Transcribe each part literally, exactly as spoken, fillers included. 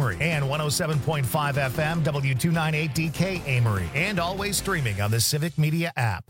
Amory, and one oh seven point five F M, W two ninety-eight D K Amory, and always streaming on the Civic Media app.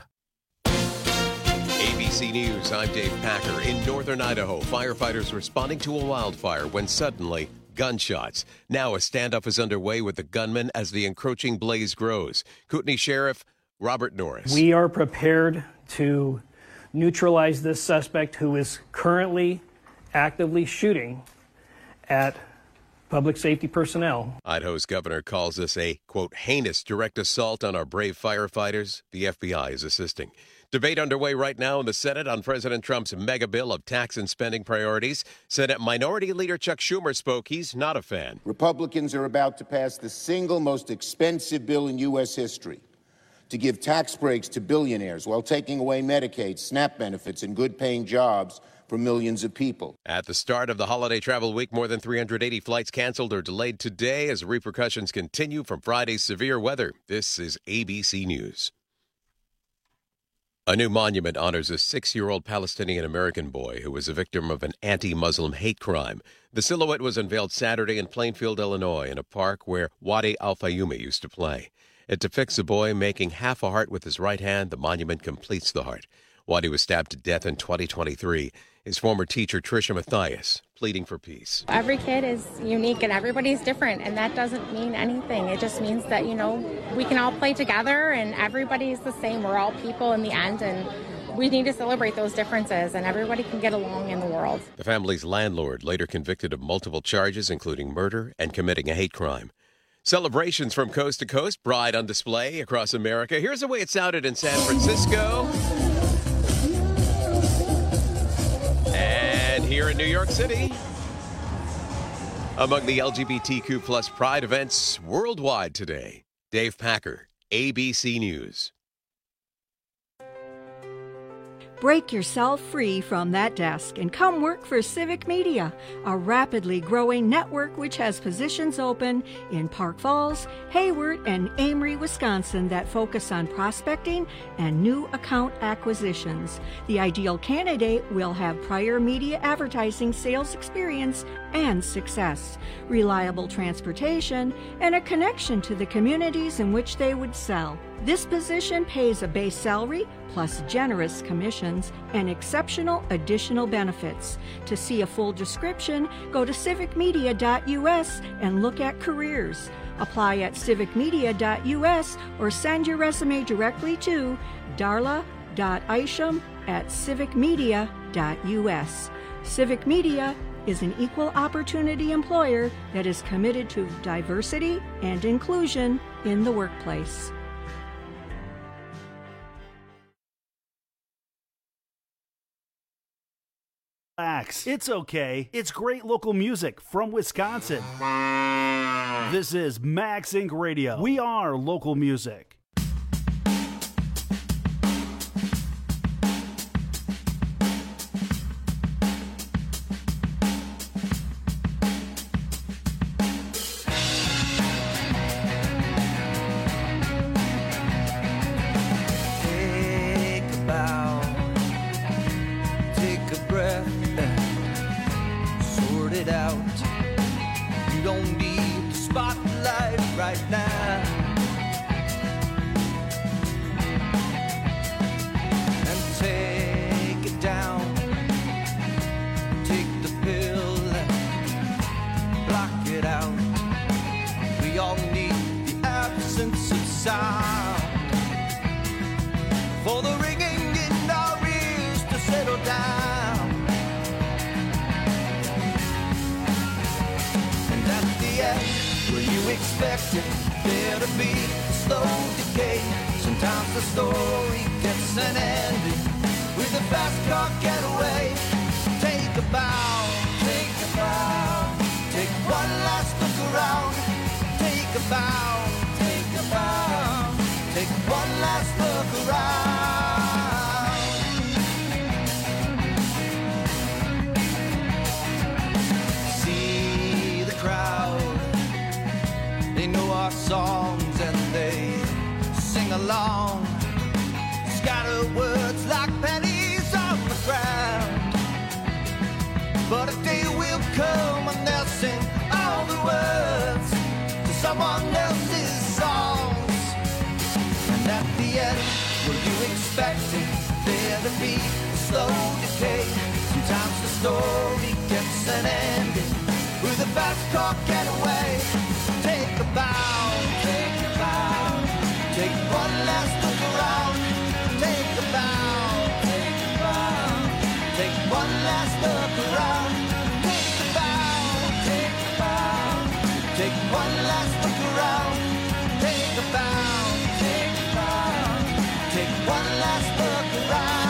A B C News, I'm Dave Packer. In northern Idaho, firefighters responding to a wildfire when suddenly gunshots. Now a standoff is underway with the gunman as the encroaching blaze grows. Kootenai Sheriff Robert Norris. We are prepared to neutralize this suspect who is currently actively shooting at public safety personnel. Idaho's governor calls this a, quote, heinous direct assault on our brave firefighters. The F B I is assisting. Debate underway right now in the Senate on President Trump's mega bill of tax and spending priorities. Senate Minority Leader Chuck Schumer spoke. He's not a fan. Republicans are about to pass the single most expensive bill in U S history to give tax breaks to billionaires while taking away Medicaid, SNAP benefits, and good-paying jobs for millions of people. At the start of the holiday travel week, more than three hundred eighty flights canceled or delayed today as repercussions continue from Friday's severe weather. This is A B C News. A new monument honors a six-year-old Palestinian-American boy who was a victim of an anti-Muslim hate crime. The silhouette was unveiled Saturday in Plainfield, Illinois, in a park where Wadi Al-Fayumi used to play. It depicts a boy making half a heart with his right hand. The monument completes the heart. Wadi was stabbed to death in twenty twenty-three. His former teacher, Tricia Mathias, pleading for peace. Every kid is unique and everybody's different, and that doesn't mean anything. It just means that, you know, we can all play together and everybody's the same. We're all people in the end, and we need to celebrate those differences, and everybody can get along in the world. The family's landlord, later convicted of multiple charges, including murder and committing a hate crime. Celebrations from coast to coast, bride on display across America. Here's the way it sounded in San Francisco. And here in New York City. Among the L G B T Q plus pride events worldwide today. Dave Packer, A B C News. Break yourself free from that desk and come work for Civic Media, a rapidly growing network which has positions open in Park Falls, Hayward, and Amory, Wisconsin that focus on prospecting and new account acquisitions. The ideal candidate will have prior media advertising sales experience and success, reliable transportation, and a connection to the communities in which they would sell. This position pays a base salary plus generous commissions and exceptional additional benefits. To see a full description, go to civic media dot U S and look at careers. Apply at civic media dot U S or send your resume directly to darla dot isham at civic media dot U S. Civic Media is an equal opportunity employer that is committed to diversity and inclusion in the workplace. Relax. It's okay. It's great local music from Wisconsin. This is Max Incorporated. Radio. We are local music. Songs and they sing along, scatter words like pennies on the ground. But a day will come and they'll sing all the words someone else's songs. And at the end, were you expecting there to be a slow decay? Sometimes the story gets an ending with a fast car getaway. Take a bow, take a bow, take one last look around. Take a bow, take a bow, take one last look around. Take a bow, take a bow, take one last look around. Take a bow, take a bow, take one last look around.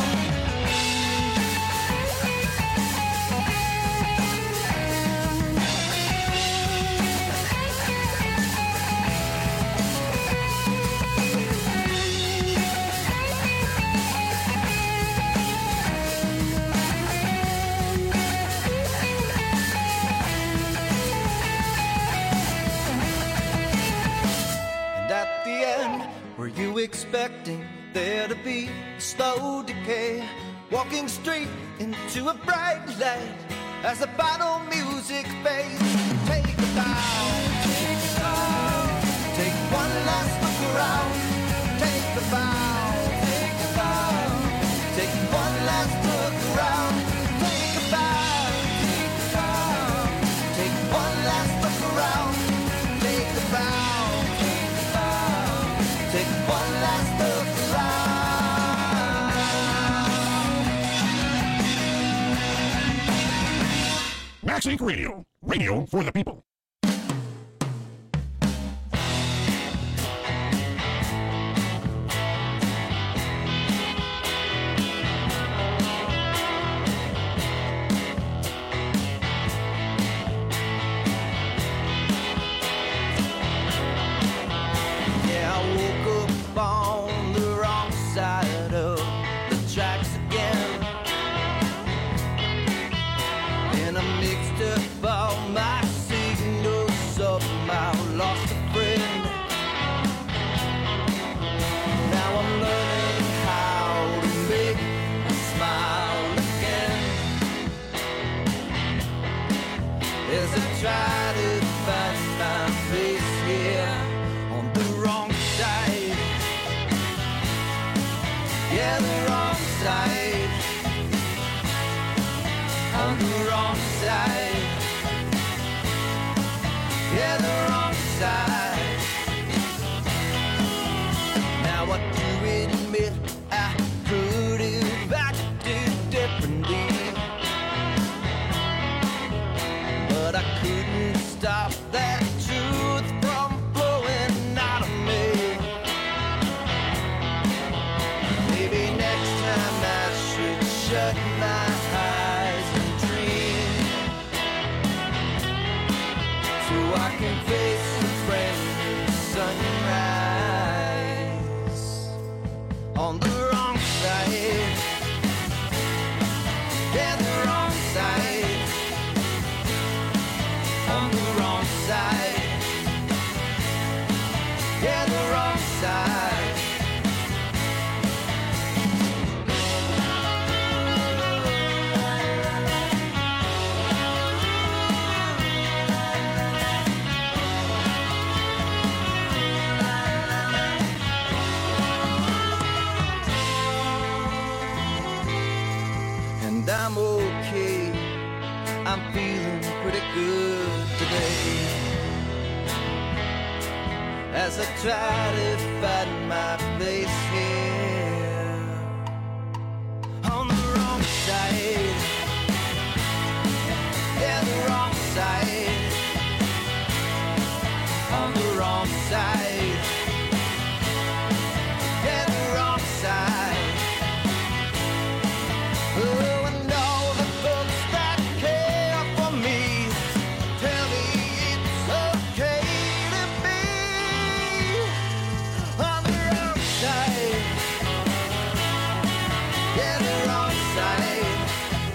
At the end, were you expecting there to be a slow decay? Walking straight into a bright light as the final music fades. Take a bow, take a bow, take one last look around. Take a bow, take a bow, take one last look around. Take a bow, take a bow, take one last look around. Take a bow. Take one last look around. Max Inc Radio. Radio for the people. On the wrong side of the tracks again, and I mixed up all my signals, somehow lost a friend. Now I'm learning how to make a smile again, as I try to find my place here on the wrong side. Yeah, the wrong side. On the wrong side. Yeah, the wrong side. Now I do admit I could have acted differently, but I couldn't stop that truth from flowing out of me. Maybe next time I should shut my eyes and dream, so I can face the brand new sunrise. On the wrong side. Yeah, the wrong side. On the wrong side. Yeah, the wrong side. And I'm okay, I'm feeling pretty good today, as I try to find my place here. On the wrong side. Yeah, the wrong side. On the wrong side. Yeah, the wrong side. Oh, and all the folks that care for me tell me it's okay to be on the wrong side. Yeah, the wrong side.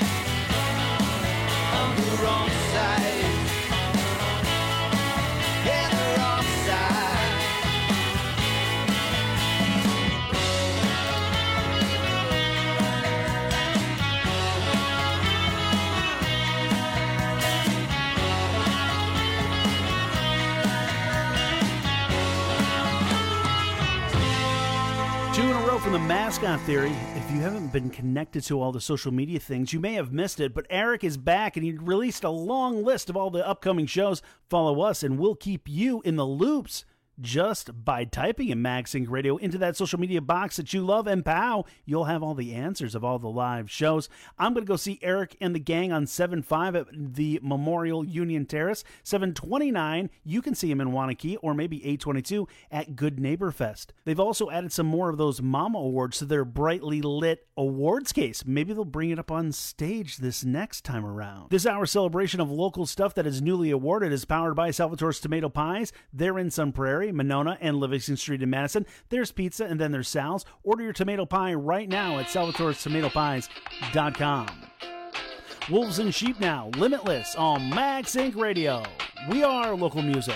from the Mascot Theory. If you haven't been connected to all the social media things, you may have missed it, but Eric is back and he released a long list of all the upcoming shows. Follow us and we'll keep you in the loops just by typing in MagSync Radio into that social media box that you love, and pow, you'll have all the answers of all the live shows. I'm going to go see Eric and the gang on seven five at the Memorial Union Terrace. seven twenty-nine, you can see him in Wanakee, or maybe eight twenty-two at Good Neighbor Fest. They've also added some more of those Mama Awards to their brightly lit awards case. Maybe they'll bring it up on stage this next time around. This hour celebration of local stuff that is newly awarded is powered by Salvatore's Tomato Pies. They're in Sun Prairie, Monona, and Livingston Street in Madison. There's pizza, and then there's Sal's. Order your tomato pie right now at salvatores tomato pies dot com. Wolves and Sheep now, Limitless on MagSync Radio. We are local music.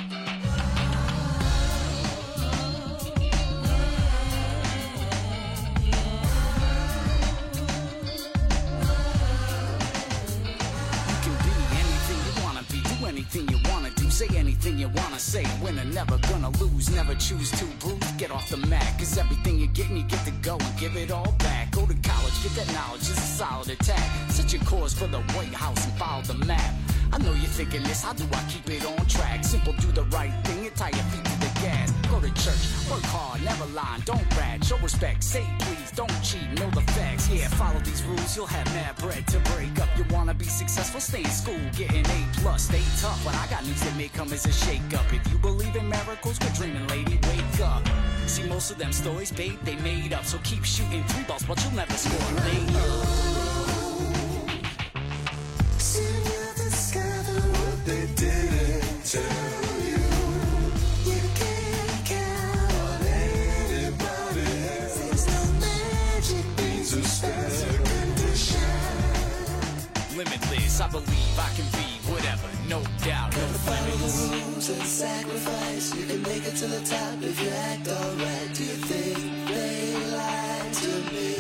Anything you wanna do, say anything you wanna say. Winner, never gonna lose, never choose to bruise. Get off the mat, cause everything you're getting, you get to go and give it all back. Go to college, get that knowledge, it's a solid attack. Set your course for the White House and follow the map. I know you're thinking this, how do I keep it on track? Simple, do the right thing and tie your feet to the gas. Go to church, work hard, never lie, don't rat. Show respect, say please, don't cheat, know the facts. Yeah, follow these rules, you'll have mad bread to break up. You wanna be successful, stay in school, get an A plus, stay tough. But I got news that may come as a shake up. If you believe in miracles, quit dreaming, lady, wake up. See, most of them stories, babe, they made up. So keep shooting three balls, but you'll never score, lay up. Soon you'll discover what they didn't tell you. You can't count on anybody else. There's no magic beans or special condition. Limitless, I believe I can be whatever, no doubt, no limits. Rules and sacrifice, you can make it to the top if you act alright. Do you think they lied to me?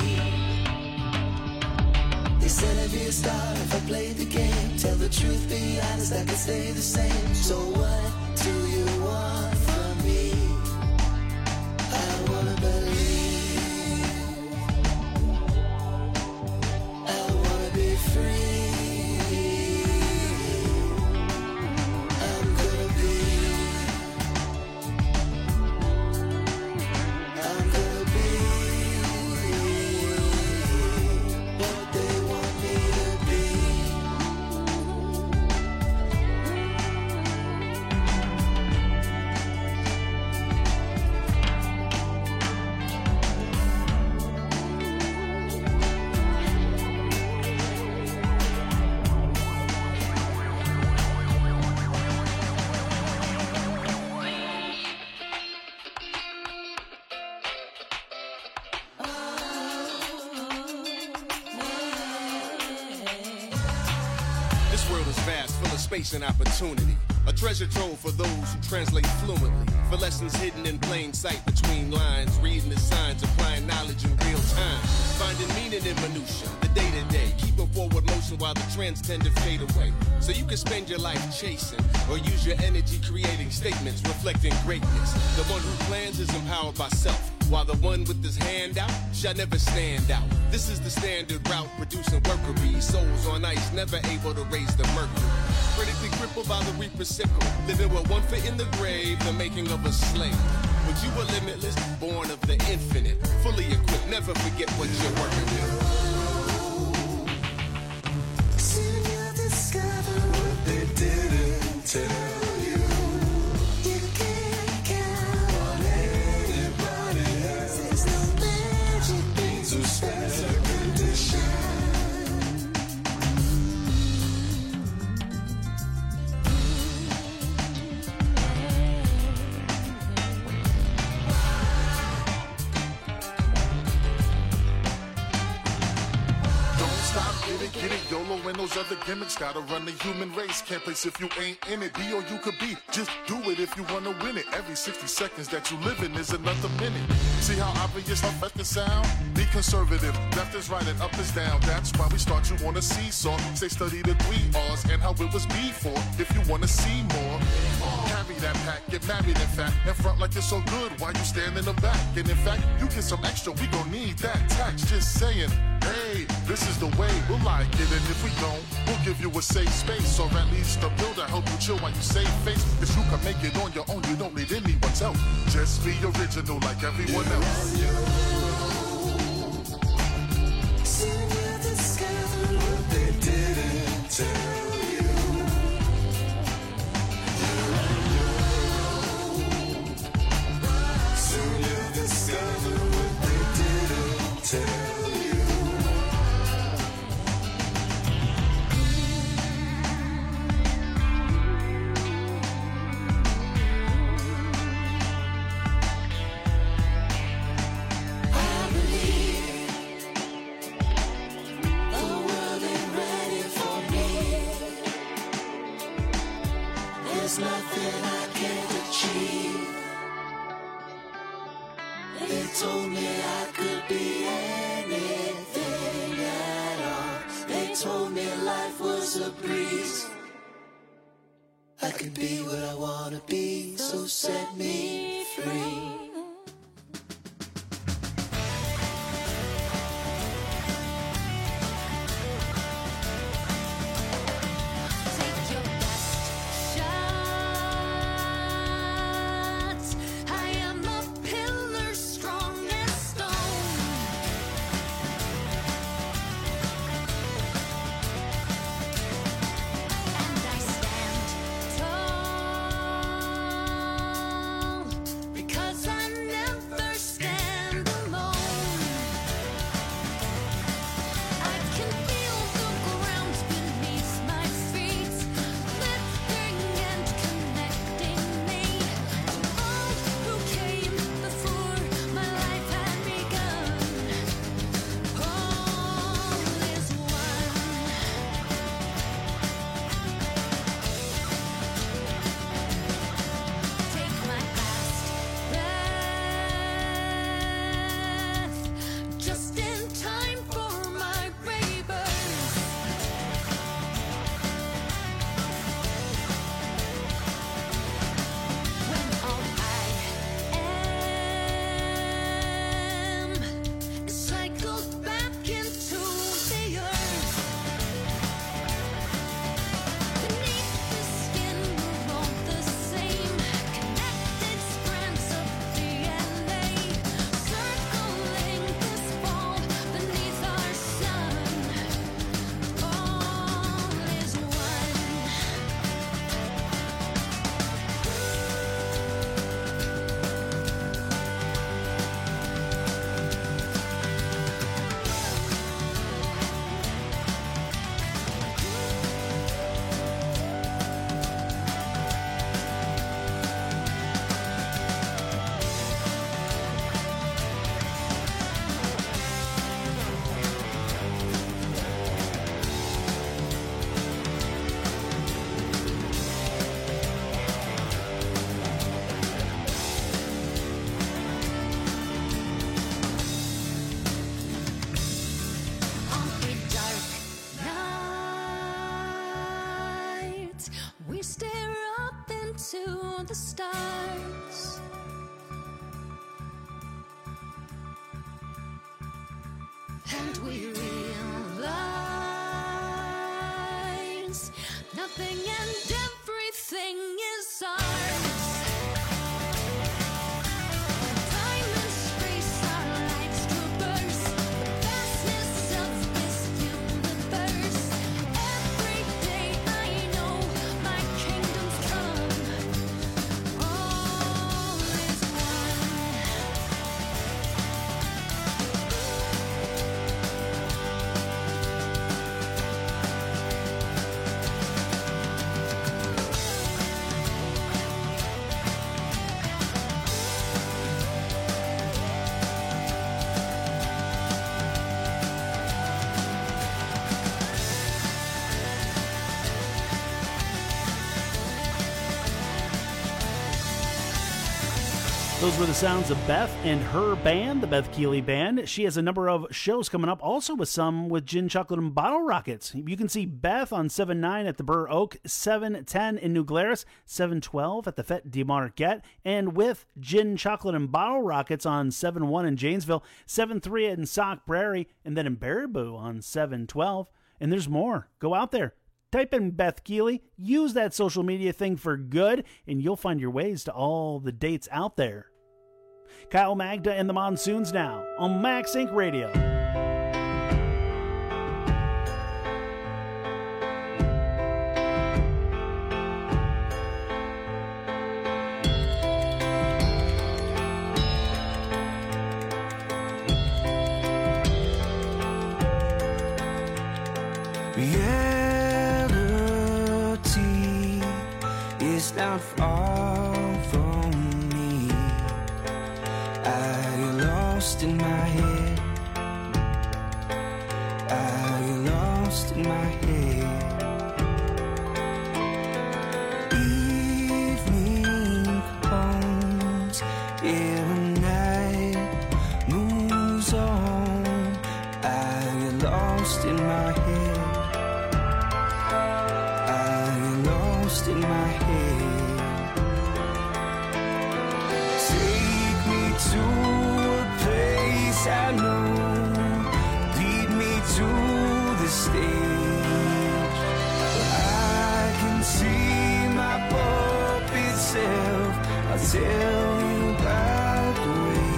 They said I'd be a star if I played the game. Tell the truth, be honest, I can stay the same. So what do you want from me? I wanna believe, I wanna be free. Space and opportunity, a treasure trove for those who translate fluently, for lessons hidden in plain sight between lines, reading the signs, applying knowledge in real time, finding meaning in minutia, the day-to-day, keeping forward motion while the trends tend to fade away, so you can spend your life chasing, or use your energy creating statements reflecting greatness. The one who plans is empowered by self, while the one with his hand out shall never stand out. This is the standard route, producing worker bees, souls on ice, never able to raise the mercury. Critically crippled by the reaper sickle, living with one foot in the grave, the making of a slave. But you were limitless, born of the infinite, fully equipped, never forget what you're working with. Soon you'll discover what they didn't tell you. You can't count on anybody else. There's no magic beans or special condition. Get it, YOLO and those other gimmicks. Gotta run the human race. Can't place if you ain't in it. Be or you could be. Just do it if you wanna win it. Every sixty seconds that you live in is another minute. See how obvious how fast can sound? Be conservative. Left is right and up is down. That's why we start you on a seesaw. Say study the three R's and how it was before. If you wanna see more, carry that pack. Get get married, in fact, in front like it's so good while you stand in the back. And in fact, you get some extra, we gon' need that tax. Just saying, hey, this is the way, we'll like it. And if we don't, we'll give you a safe space, or at least a bill to help you chill while you save face. If you can make it on your own, you don't need anyone's help. Just be original like everyone else. Soon you'll discover what they didn't tell you. Soon you'll discover what they didn't tell you. I believe the world ain't ready for me. There's nothing I can't achieve. They told me I could be anything at all. They told me life was a breeze. I could be what I wanna be, so set me free. Take your best shot. I am a pillar strong as stone. And I stand tall because I never stand alone. I can feel the ground beneath my feet, lifting and connecting me to all who came before my life had begun. All is one. Take my last breath, just in time for my rebirth. When all I am is cycled back into the earth. Beneath the skin we're all the same, connected strands of D N A, circling this ball beneath our sun. All is one. On a dark night, we stare up into the stars. And we realize nothing and everything is ours. Time and space, our lives traverse the vastness of this universe. Every day I know my kingdom's come. All is one. Those were the sounds of Beth and her band, the Beth Keeley Band. She has a number of shows coming up, also with some with Gin Chocolate and Bottle Rockets. You can see Beth on seven nine at the Burr Oak, seven ten in New Glarus, seven twelve at the Fête de Marquette, and with Gin Chocolate and Bottle Rockets on seven one in Janesville, seven three in Sauk Prairie, and then in Baraboo on seven twelve. And there's more. Go out there. Type in Beth Keeley, use that social media thing for good, and you'll find your ways to all the dates out there. Kyle Magda and the Monsoons now on Max Inc Radio. Reality is not far from me. I get lost in my head. I get lost in my head. Evening comes, every night moves on. I get lost in my head. In my head, take me to a place I know, lead me to the stage where I can see my puppet self. I'll tell you about the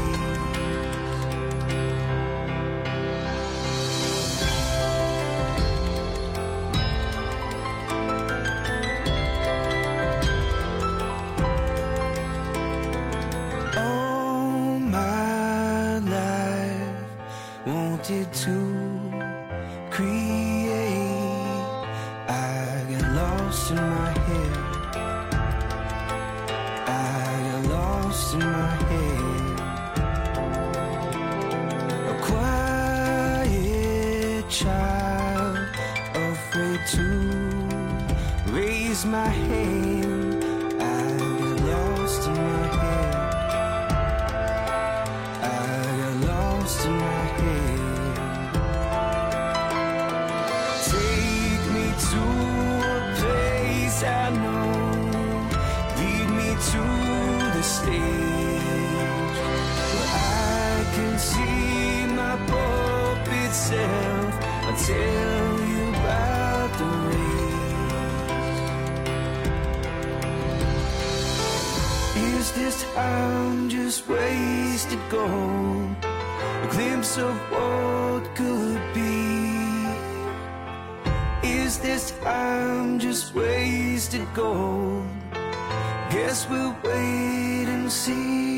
to create. I get lost in my head. I get lost in my head. A quiet child, afraid to raise my hand. I get lost in my head. I get lost in my head. I know, lead me to the stage where I can see my puppet self. I'll tell you about the race. Is this time just wasted gold? A glimpse of what could be? Is this time just wasted gold? Guess we'll wait and see.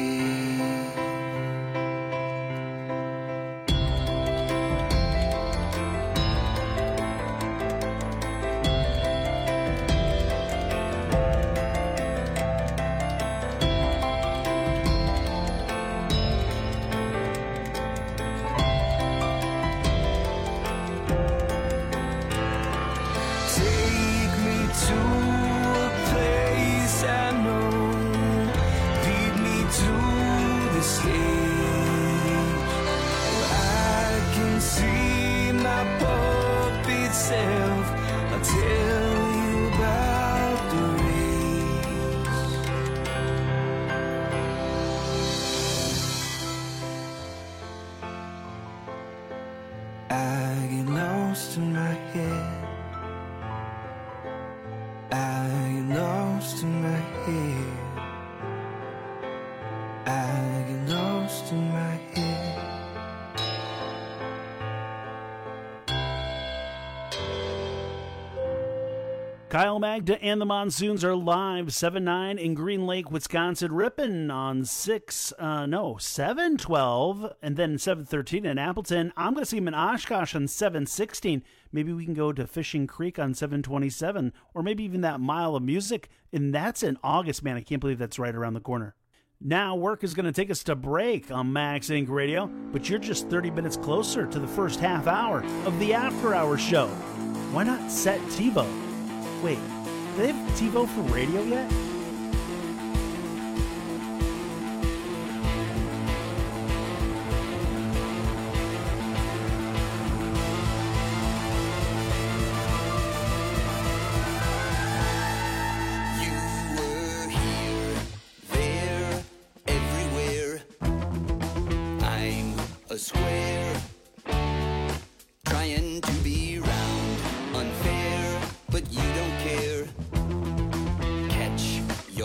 Kyle Magda and the Monsoons are live, seven nine in Green Lake, Wisconsin. Rippin' on six, uh, no, seven twelve, and then seven thirteen in Appleton. I'm going to see him in Oshkosh on seven sixteen. Maybe we can go to Fishing Creek on seven twenty-seven, or maybe even that Mile of Music, and that's in August, man. I can't believe that's right around the corner. Now, work is going to take us to break on Max Inc Radio, but you're just thirty minutes closer to the first half hour of the After Hours show. Why not set TiVo? Wait, do they have TiVo for radio yet?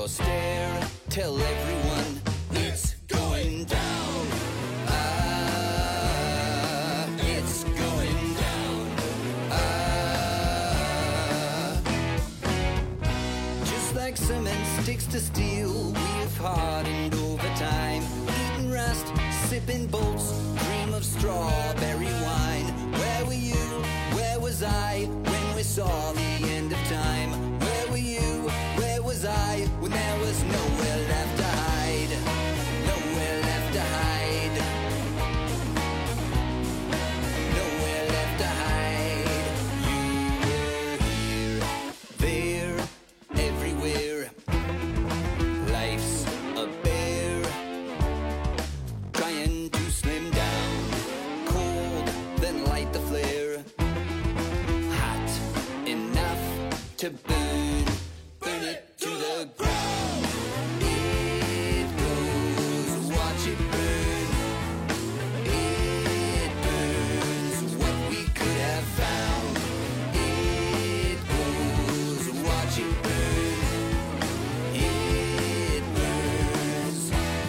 stare, tell everyone it's going down. Ah, it's going down. Ah, just like cement sticks to steel, we've hardened over time. Eating rust, sipping bolts, dream of strawberry wine. Where were you? Where was I when we saw the end of time? Where were you? Where was I when there was nowhere left to hide? Nowhere left to hide. Nowhere left to hide. You were here, there, everywhere. Life's a bear, trying to slim down. Cold, then light the flare. Hot enough to burn, burn it to the ground. It goes, watch it burn. It burns what we could have found. It goes, watch it burn. It burns.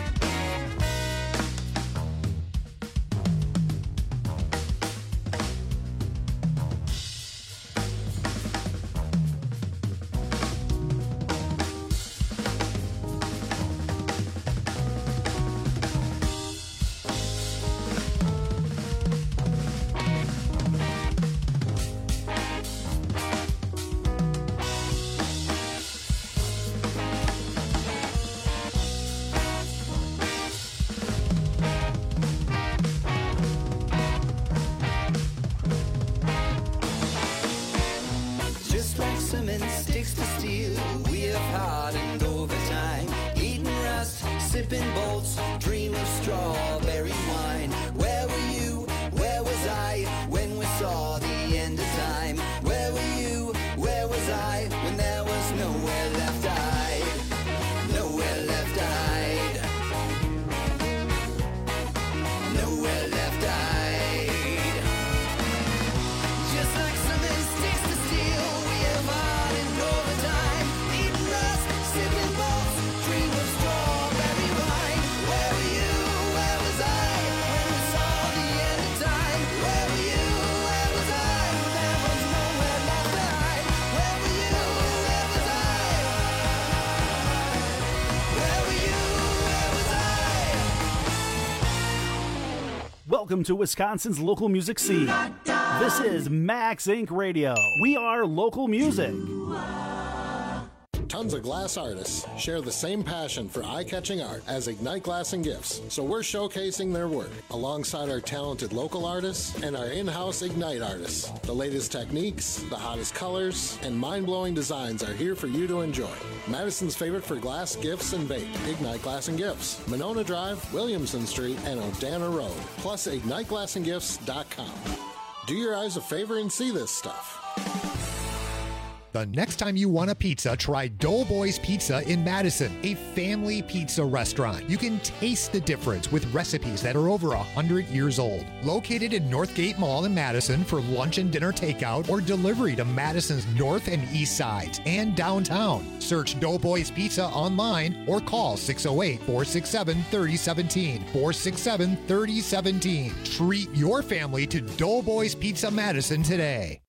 Just like cement sticks to steel, we have hardened over time. Eating rust, sipping bolts, dream of strawberry wine. Where were you? Where was I when we saw the end of time? Where were you? Where was I when there was nowhere left to hide? Nowhere left to hide. Nowhere left to hide. Just like cement sticks to steel, we have hardened over time. Eating rust, sipping bolts, dream of strawberry wine. Where were you? Where was I when we saw the end of time? Where were you? Where was I when there was nowhere left to hide? Where were you? Where was I? Where were you? Where was I? Welcome to Wisconsin's local music scene. This is Max Inc Radio. We are local music. Tons of glass artists share the same passion for eye-catching art as Ignite Glass and Gifts, so we're showcasing their work alongside our talented local artists and our in-house Ignite artists. The latest techniques, the hottest colors, and mind-blowing designs are here for you to enjoy. Madison's favorite for glass, gifts, and bake, Ignite Glass and Gifts. Monona Drive, Williamson Street, and Odana Road, plus ignite glass and gifts dot com. Do your eyes a favor and see this stuff. The next time you want a pizza, try Doughboys Pizza in Madison, a family pizza restaurant. You can taste the difference with recipes that are over one hundred years old. Located in Northgate Mall in Madison for lunch and dinner takeout or delivery to Madison's north and east sides and downtown. Search Doughboys Pizza online or call six oh eight, four six seven, three oh one seven, four six seven, three oh one seven. Treat your family to Doughboys Pizza Madison today.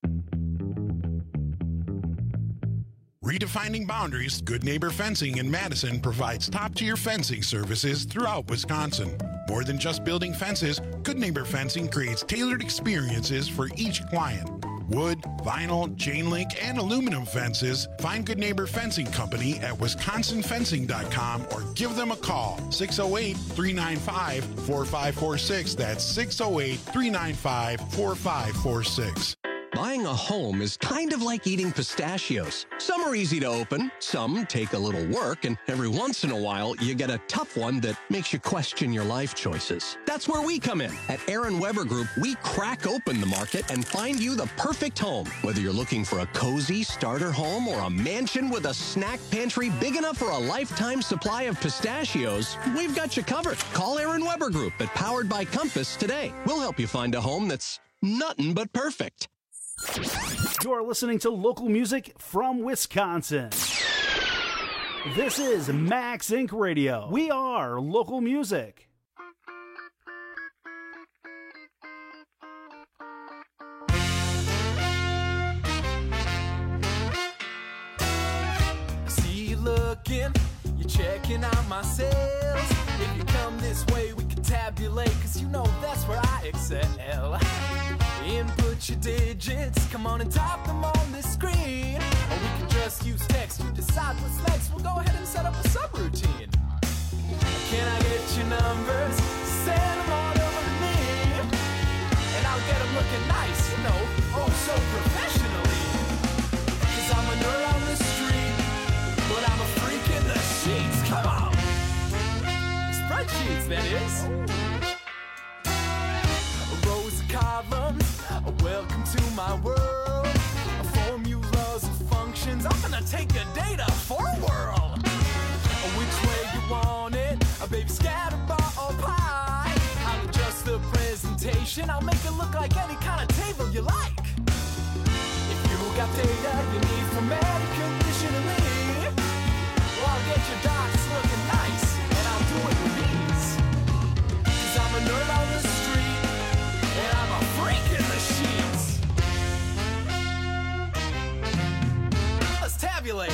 Redefining boundaries, Good Neighbor Fencing in Madison provides top-tier fencing services throughout Wisconsin. More than just building fences, Good Neighbor Fencing creates tailored experiences for each client. Wood, vinyl, chain link, and aluminum fences. Find Good Neighbor Fencing Company at wisconsin fencing dot com or give them a call, six oh eight, three nine five, four five four six. That's six oh eight, three nine five, four five four six. Buying a home is kind of like eating pistachios. Some are easy to open, some take a little work, and every once in a while, you get a tough one that makes you question your life choices. That's where we come in. At Aaron Weber Group, we crack open the market and find you the perfect home. Whether you're looking for a cozy starter home or a mansion with a snack pantry big enough for a lifetime supply of pistachios, we've got you covered. Call Aaron Weber Group at Powered by Compass today. We'll help you find a home that's nothing but perfect. You're listening to local music from Wisconsin. This is Max Inc Radio. We are local music. I see you looking, you're checking out my sales. If you come this way, we can tabulate, cause you know that's where I excel. Input your digits, come on and type them on the screen. Or we can just use text, you decide what's next. We'll go ahead and set up a subroutine. Can I get your numbers? Send them on over to me. And I'll get them looking nice, you know, oh so professionally. Cause I'm a nerd on the street, but I'm a freak in the sheets. Come on! Spreadsheets, that is. Rows of columns, welcome to my world. Formulas and functions, I'm gonna take your data for a whirl. Which way you want it, a baby scatterbar or pie. I'll adjust the presentation, I'll make it look like any kind of table you like. If you got data you need from air conditioning, well, I'll get your docs looking nice, and I'll do it with ease. Cause I'm a nerd on the street, and I'm a freak in the sheets. Let's tabulate.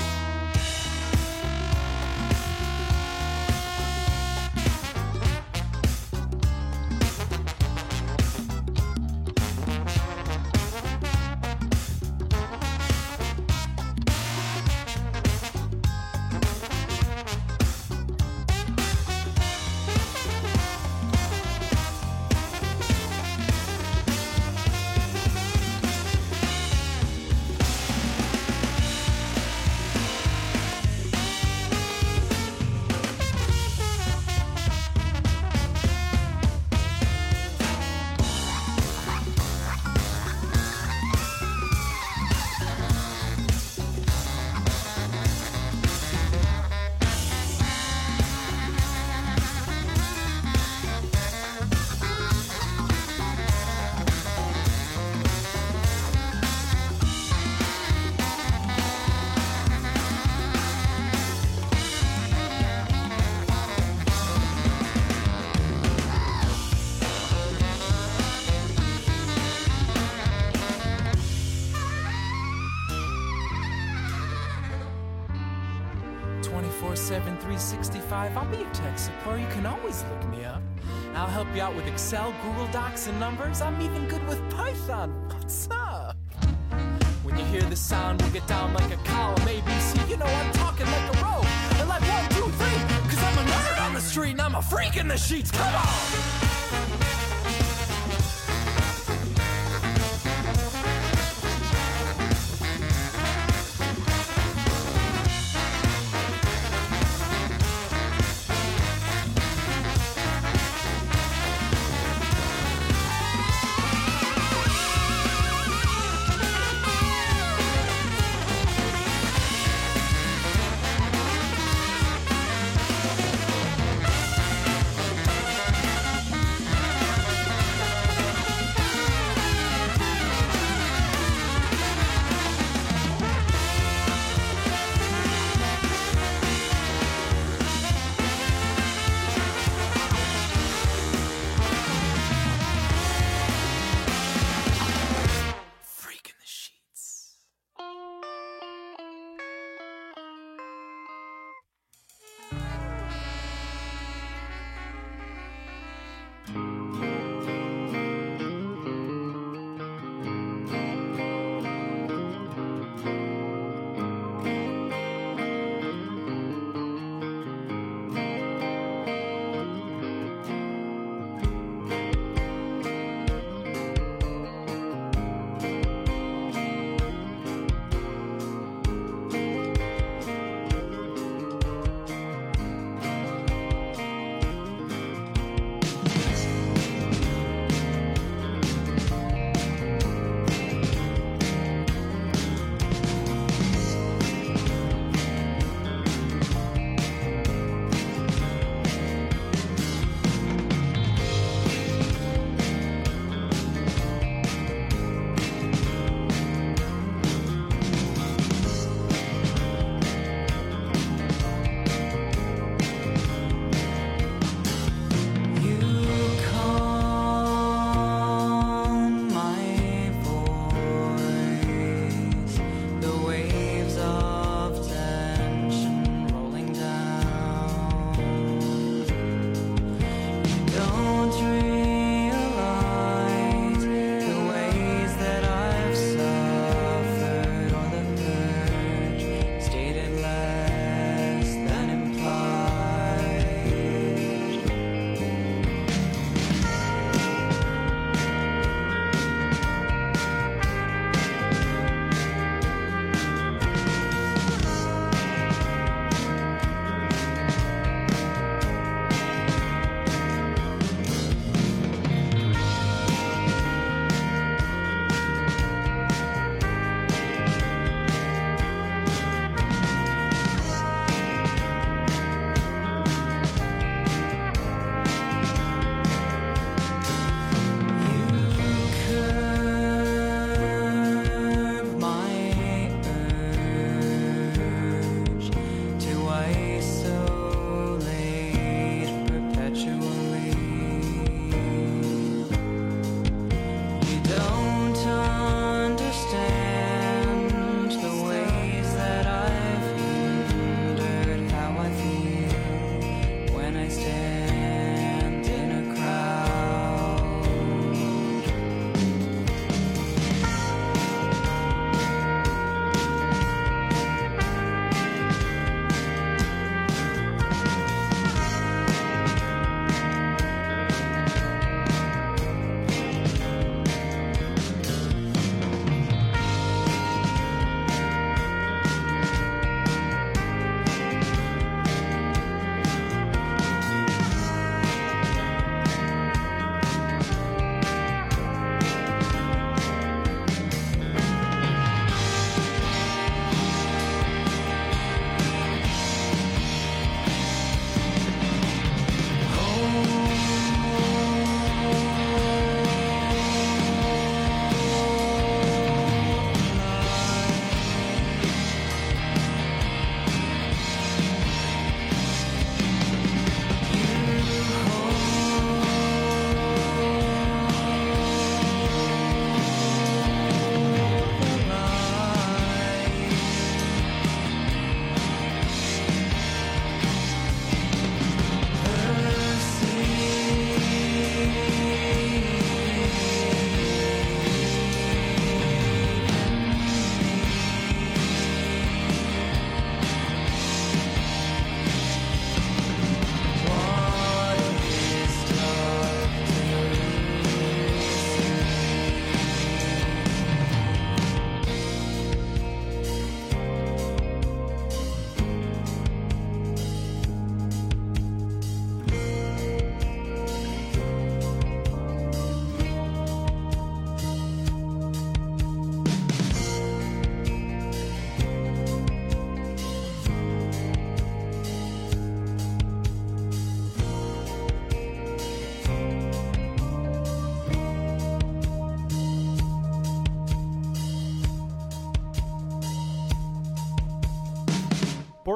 twenty-four seven, three sixty-five, I'll be your tech support. You can always look me up. I'll help you out with Excel, Google Docs, and numbers. I'm even good with Python. What's up? When you hear the sound, we'll get down like a column A B C. You know I'm talking like a row. And like one, two, three. Cause I'm a nerd on the street and I'm a freak in the sheets. Come on!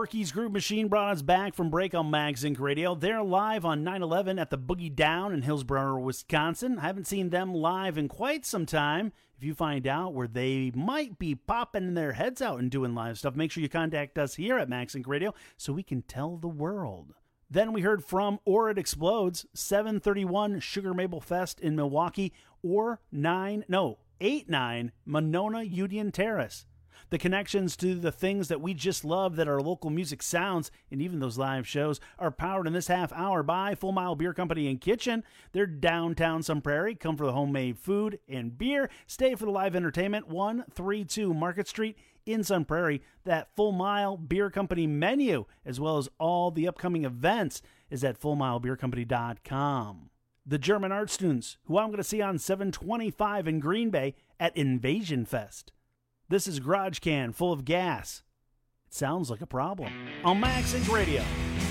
Corky's Groove Machine brought us back from break on MagZinc Radio. They're live on nine eleven at the Boogie Down in Hillsboro, Wisconsin. I haven't seen them live in quite some time. If you find out where they might be popping their heads out and doing live stuff, make sure you contact us here at MagZinc Radio so we can tell the world. Then we heard from Or It Explodes, seven thirty-one Sugar Maple Fest in Milwaukee, or nine, no, eight nine Monona Union Terrace. The connections to the things that we just love that our local music sounds, and even those live shows, are powered in this half hour by Full Mile Beer Company and Kitchen. They're downtown Sun Prairie. Come for the homemade food and beer. Stay for the live entertainment. one thirty-two Market Street in Sun Prairie. That Full Mile Beer Company menu, as well as all the upcoming events, is at full mile beer company dot com. The German art students, who I'm going to see on seven twenty-five in Green Bay at Invasion Fest. This is Garage Can Full of Gas. It sounds like a problem. On MagZinc Radio.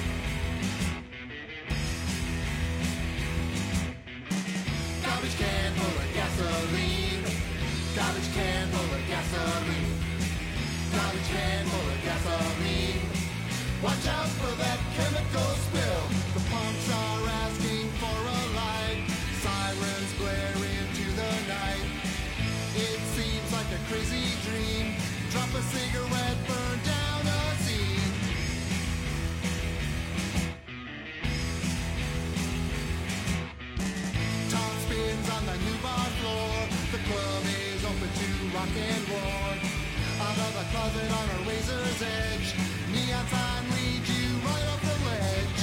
Garbage can full of gasoline. Garbage can full of gasoline. Garbage can full of gasoline. Watch out for that chemical spill. The pumps are asking for a light. Sirens blare into the night. It seems like a crazy dream. Drop a cigarette, burn down a scene. Top spins on the new bar floor. The club is open to rock and roll. Out of the closet on a razor's edge. Neon sign leads you right off the ledge.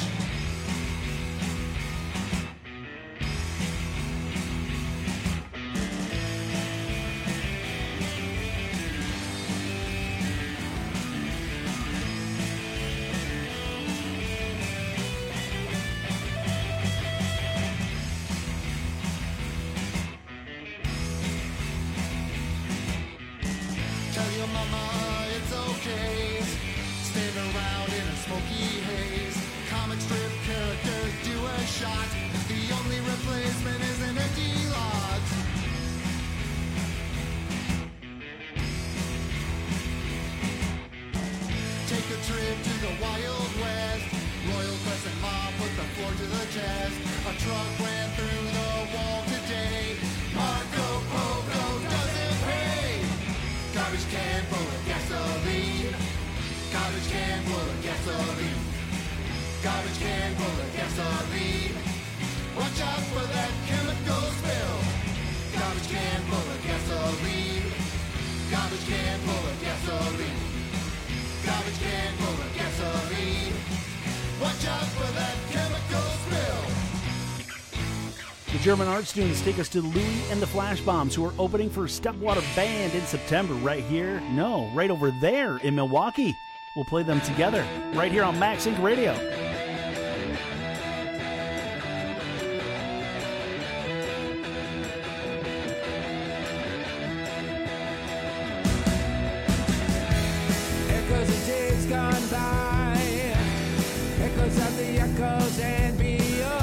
Tell your mama it's okay. Stand around in a smoky haze. Comic strip characters do a shot. The only replacement is an empty lot. Take a trip to the Wild West. Royal Crescent Mob put the floor to the chest. A truck ran through the wall today. Marco Polo doesn't pay. Garbage can full of gasoline. Garbage can full of gasoline. Garbage can full of gasoline. Watch out for that chemical spill. Garbage can full of gasoline. Garbage can full of gasoline. Garbage can full of gasoline. Watch out for that chemical spill. The German art students take us to Louie and the Flash Bombs, who are opening for Stepwater Band in September right here. No, right over there in Milwaukee. We'll play them together right here on MagZinc Radio. Echoes of days gone by. Echoes of the echoes and beyond.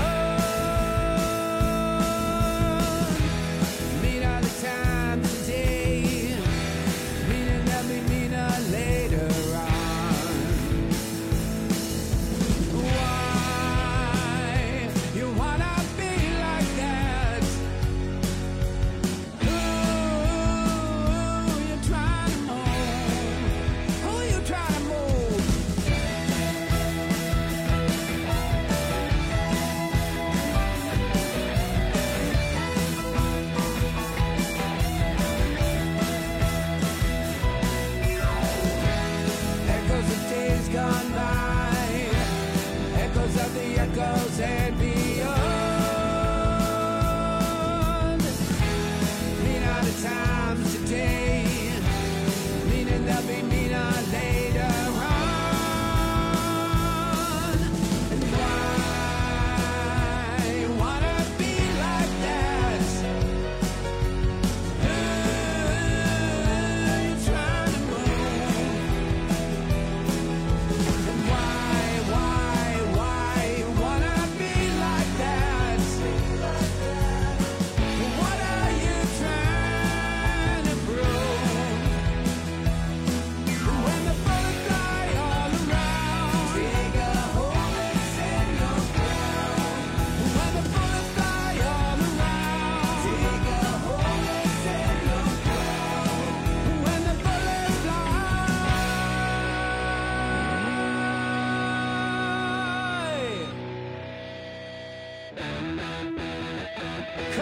Mean are the times today. Meaning that we meaner later on. Why you wanna be like that? Who you trying to move? Who you trying to move?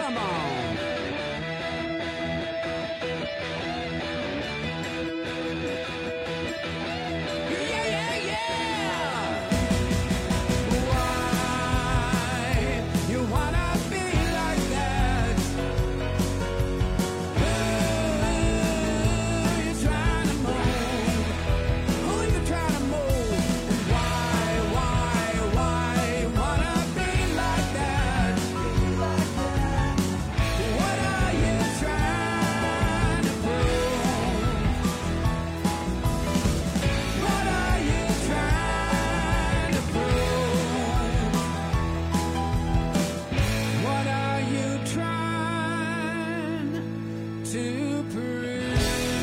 Come on. Yeah, yeah, yeah. Why you wanna be like that? Who you trying to move? Who you trying to move? Why, why, why wanna be like that? What are you trying to prove? What are you trying to prove? What are you trying to prove?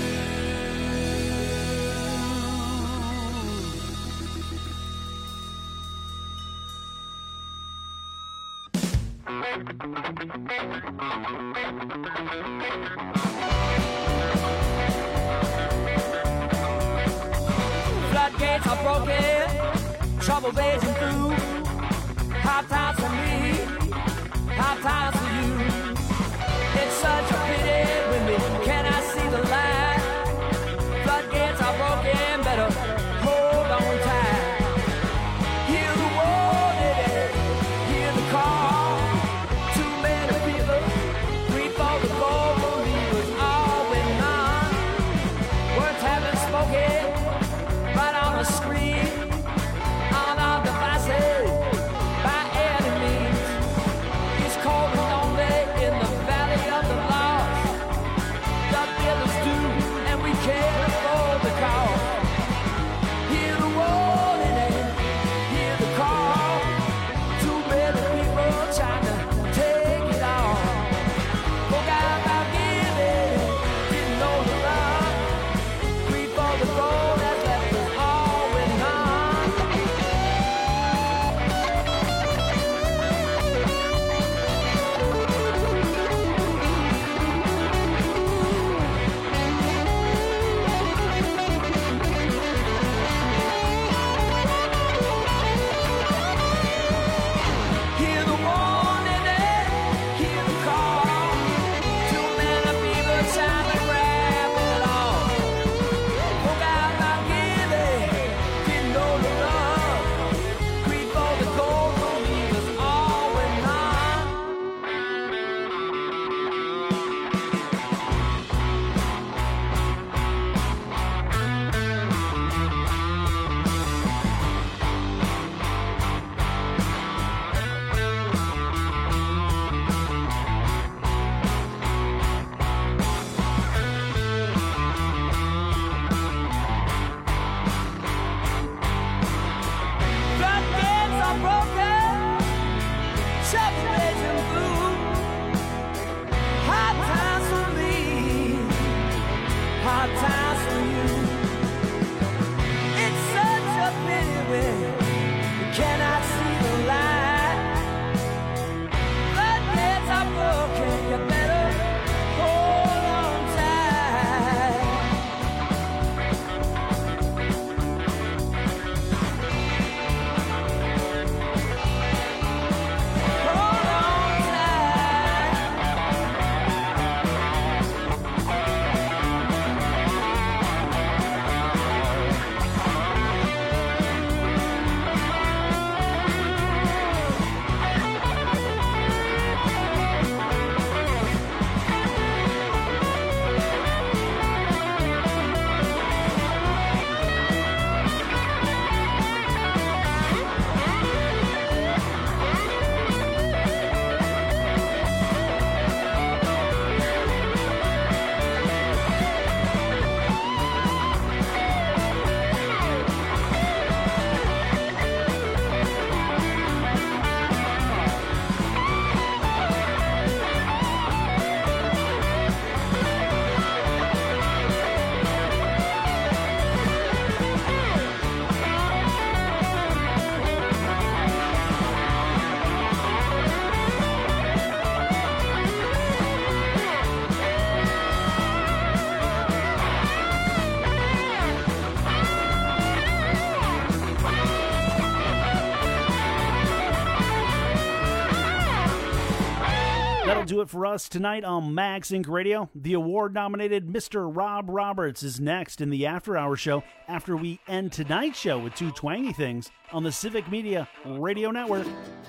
Floodgates are broken, trouble blazing through. Hard times for me, hard times for you. It's such a pity when we cannot see the light. Floodgates are broken, better hold on tight. Hear the warning, hear the call. Too many people reap for the gold, believers all with none. Words haven't spoken, right on the screen, on our devices, by any means. It's cold and lonely That'll do it for us tonight on Max Inc Radio. The award-nominated Mister Rob Roberts is next in the After Hour show after we end tonight's show with two twangy things on the Civic Media Radio Network.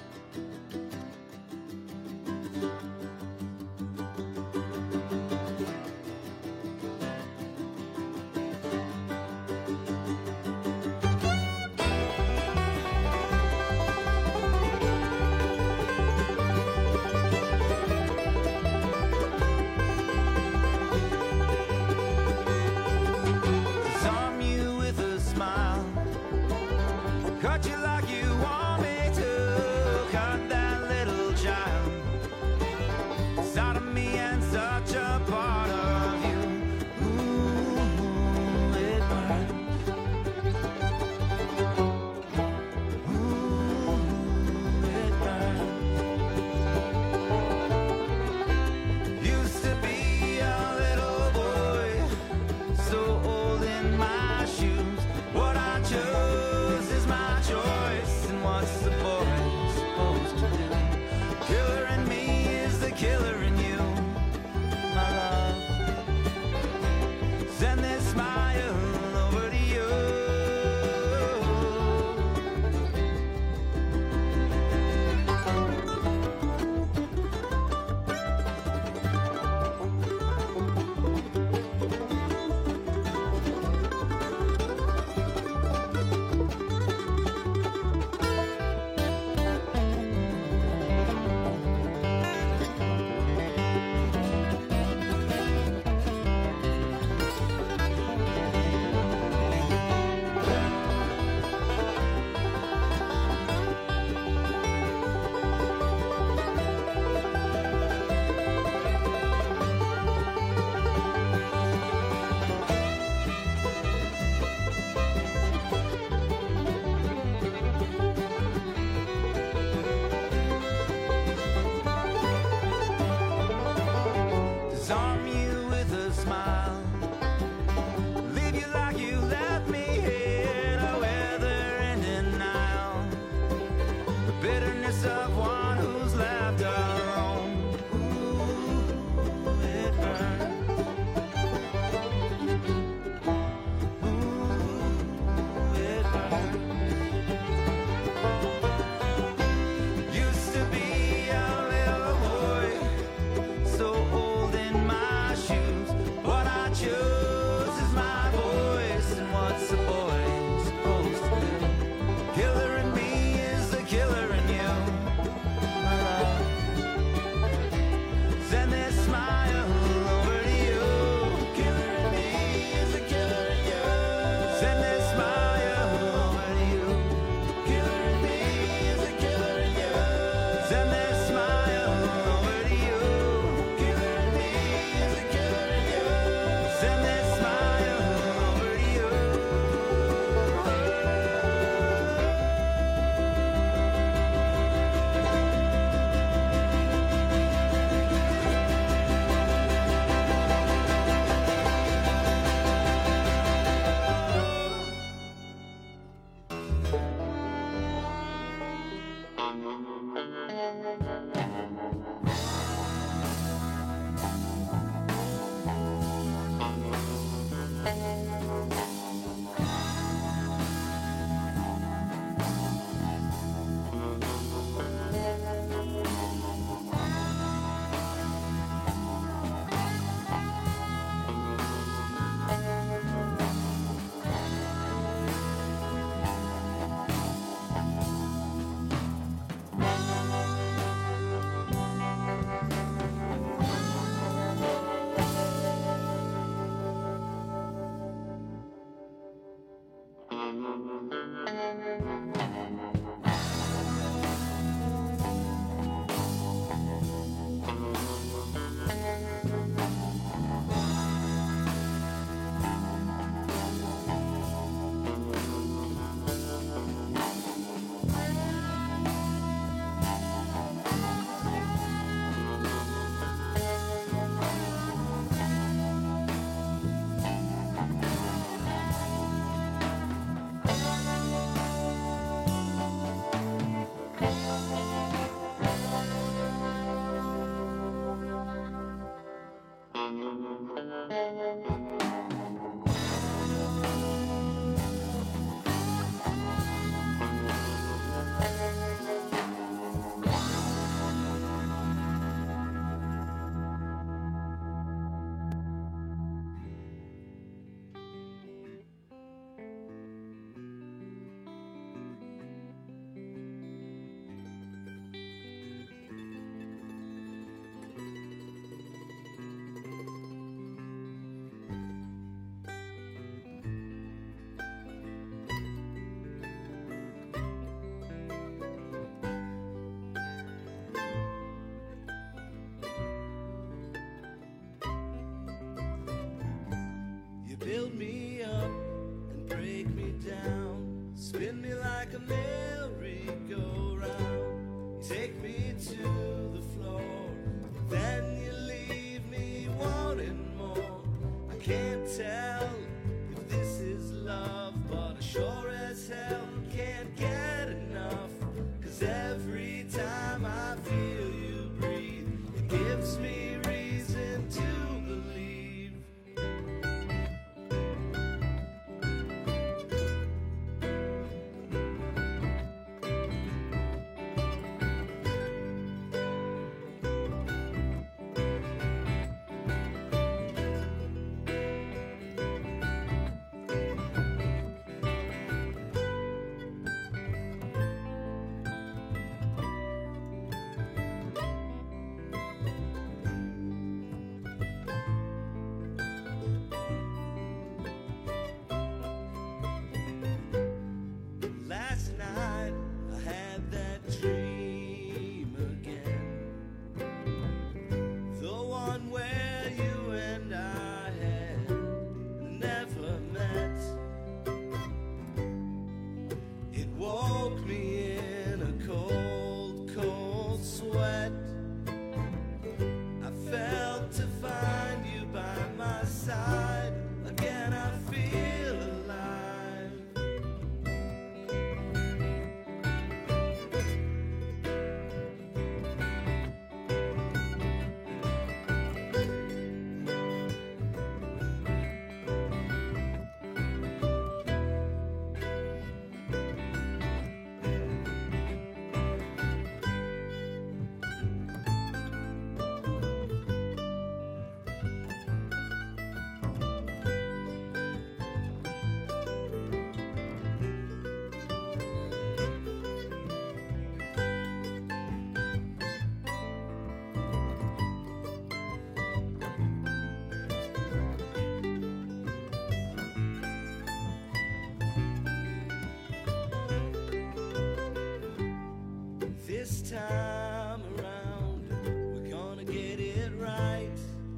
Disarm you with a smile, cut you like you want me to. like a merry-go-round. You take me to the floor, then you leave me wanting more. I can't tell if this is love, but I sure as hell can't get enough. 'Cause every time I feel you breathe, it gives me reason to believe. Last night I had that dream again, the one where you and I had never met. It woke me in a cold, cold sweat. I felt to find you by my side again. I feel alive. This time around, we're gonna get it right.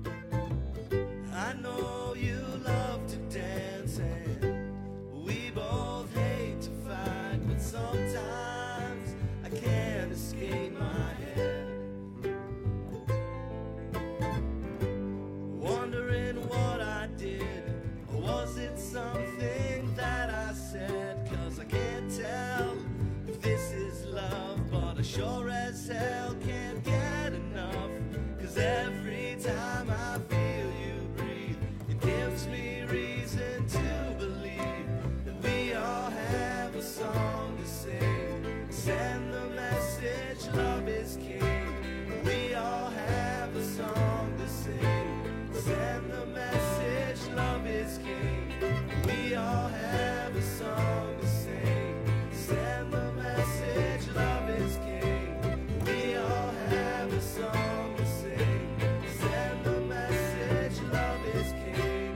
I know you love to dance and we both hate to fight, but sometimes I can't escape my head. Wondering what I did, or was it something that I said? 'Cause I can't tell if this is love, but I sure as hell can't get enough. 'Cause every time I feel you breathe, it gives me reason to believe that we all have a song to sing. Send the message, love is king. We all have a song to sing. Send the message, love is king. We all have a song to sing. Send the message, love is king. We all have a song to sing. Send the message, love is king.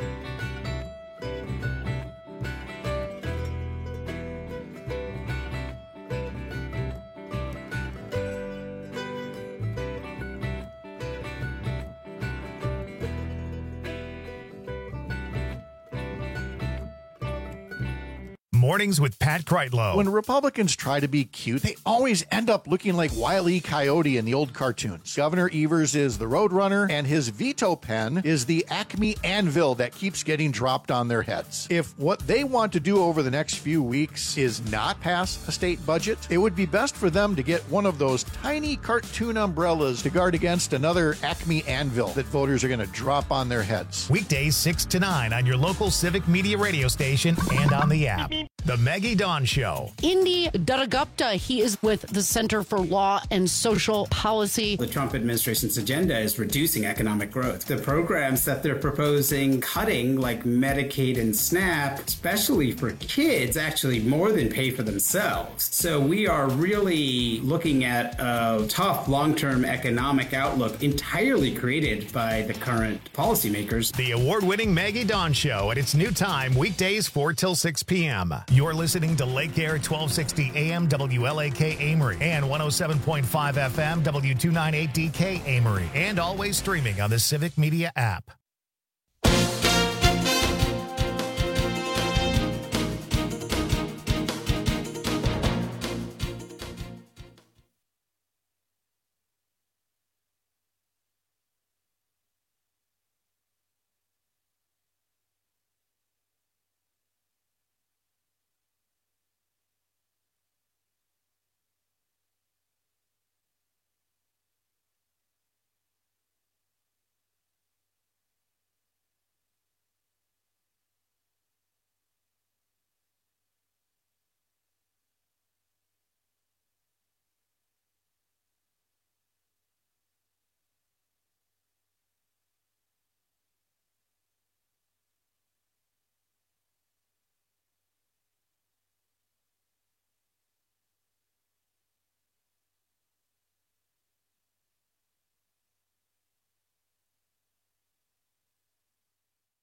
Mornings with Pat Kreitlow. When Republicans try to be cute, they always end up looking like Wile E. Coyote in the old cartoons. Governor Evers is the Roadrunner, and his veto pen is the Acme anvil that keeps getting dropped on their heads. If what they want to do over the next few weeks is not pass a state budget, it would be best for them to get one of those tiny cartoon umbrellas to guard against another Acme anvil that voters are going to drop on their heads. Weekdays six to nine on your local Civic Media radio station and on the app. The Maggie Dawn Show. Indy Duttagupta, he is with the Center for Law and Social Policy. The Trump administration's agenda is reducing economic growth. The programs that they're proposing cutting, like Medicaid and SNAP, especially for kids, actually more than pay for themselves. So we are really looking at a tough long-term economic outlook entirely created by the current policymakers. The award-winning Maggie Dawn Show at its new time, weekdays four till six p.m. You're listening to Lake Air twelve sixty A M W L A K Amory and one oh seven point five F M W two ninety-eight D K Amory, and always streaming on the Civic Media app.